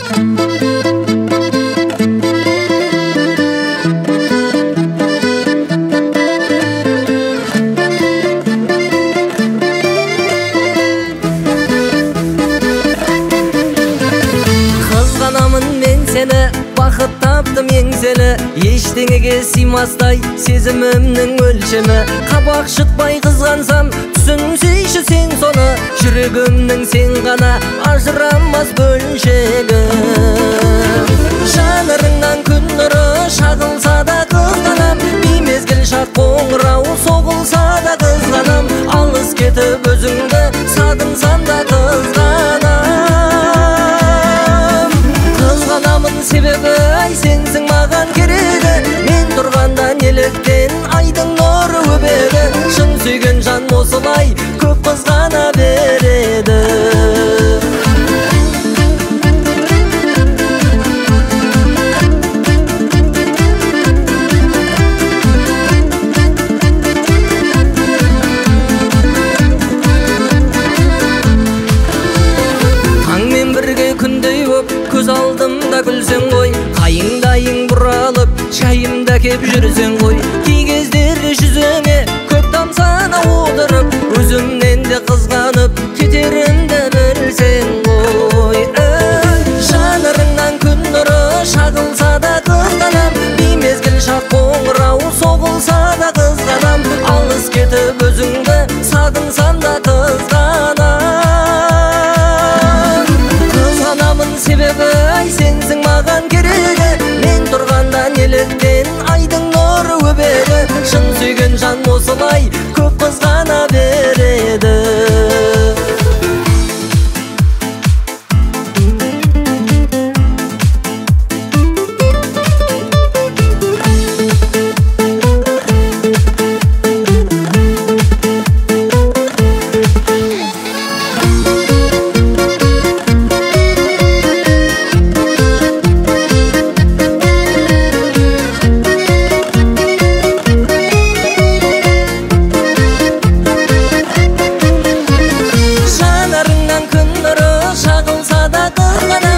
Мен сені бақыт таптым еңселі, ештеңеге сыймастай сезімімнің өлшемі. Қабақ шытпай қызғансам, түсінсейші сен соны, жүрегімнің сен ғана ажырамас бөлшегі. Жанарыңнан күн нұры шағылса да қызғанам, беймезгіл шақ қоңырау соғылса да қызғанам, алыс кетіп өзіңді сағынсам да қызғанам. Себебі ай сенсің маған керегі, мен тұрғанда неліктен айдың нұры өбеді. Шын сүйген жан осылай көп қызғана береді. Таңмен бірге күндей боп көз алдымда күлсең ғой, қайыңдайың бұралып шайымда кеп жүрсең ғой. Кей кездері жүзіңе көп тамсана отырып, өзімнен де қызғанып кетерімді білсең ғой. Жанарыңнан күн нұры шағылса да қызғанам, беймезгіл шақ қоңырау соғылса да қызғанам, алыс кетіп өзіңді сағынсам да қызғанам. Себебі ай сенсің маған керегі, мен тұрғанда неліктен айдың нұры өбеді. Шын сүйген жан осылай көп қызғана береді. Шағылса да қызғанам,